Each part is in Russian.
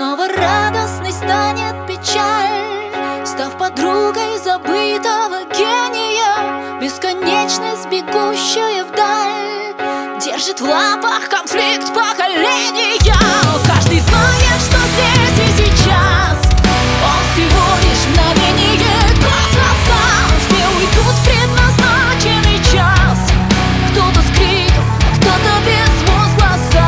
снова радостной станет печаль, став подругой забытого гения. Бесконечность, бегущая вдаль, держит в лапах конфликт поколения. Каждый знает, что здесь и сейчас он всего лишь мгновение космоса. Все уйдут в предназначенный час, кто-то с криком, кто-то без возгласа.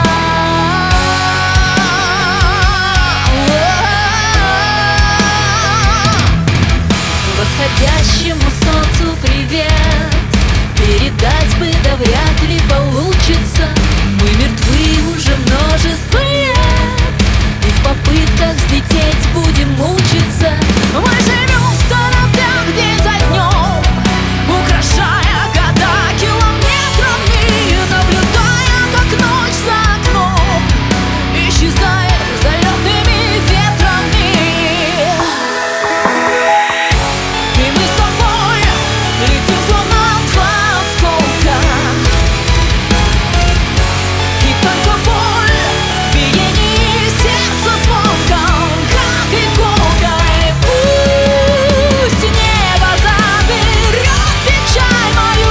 Восходящему солнцу привет передать бы, да вряд ли получится. Мы мертвы уже множество лет, и в попытках взлететь будем мучиться. Мы живем в торопях день за днем, украшая года километрами, наблюдая, как ночь за окном исчезает залетными ветрами. И мы с тобой летим словно два осколка, и только боль в биении сердца звонком, как иголка. И пусть небо заберет печаль мою,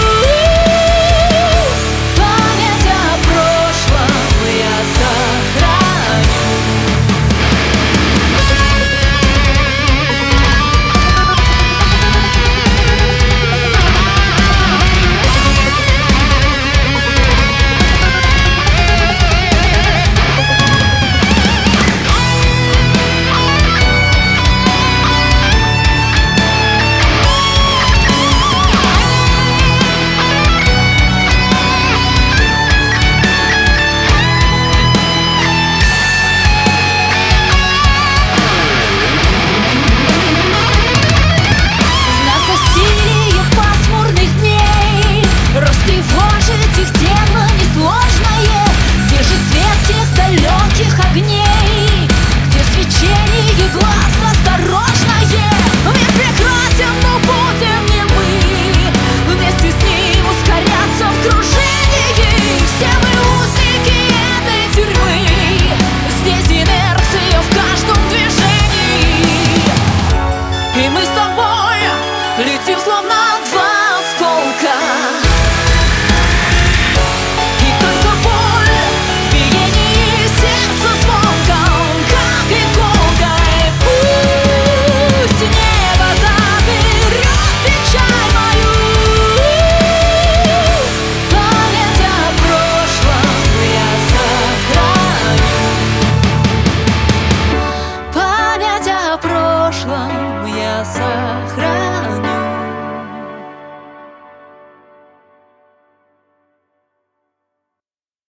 память о прошлом я сохраню. Засилие пасмурных дней растревожить их дело несложное. Где же свет тех далеких огней, где свечение глаз осторожное? Ведь прекрасен, но будем не мы вместе с ним ускоряться в кружении. Все мы узники этой тюрьмы, здесь инерция в каждом движении. И мы с тобой летим словно два осколка, и только боль в биении сердца звонком, как иголка. И пусть небо заберет печаль мою, память о прошлом я сохраню. Память о прошлом я сохраню.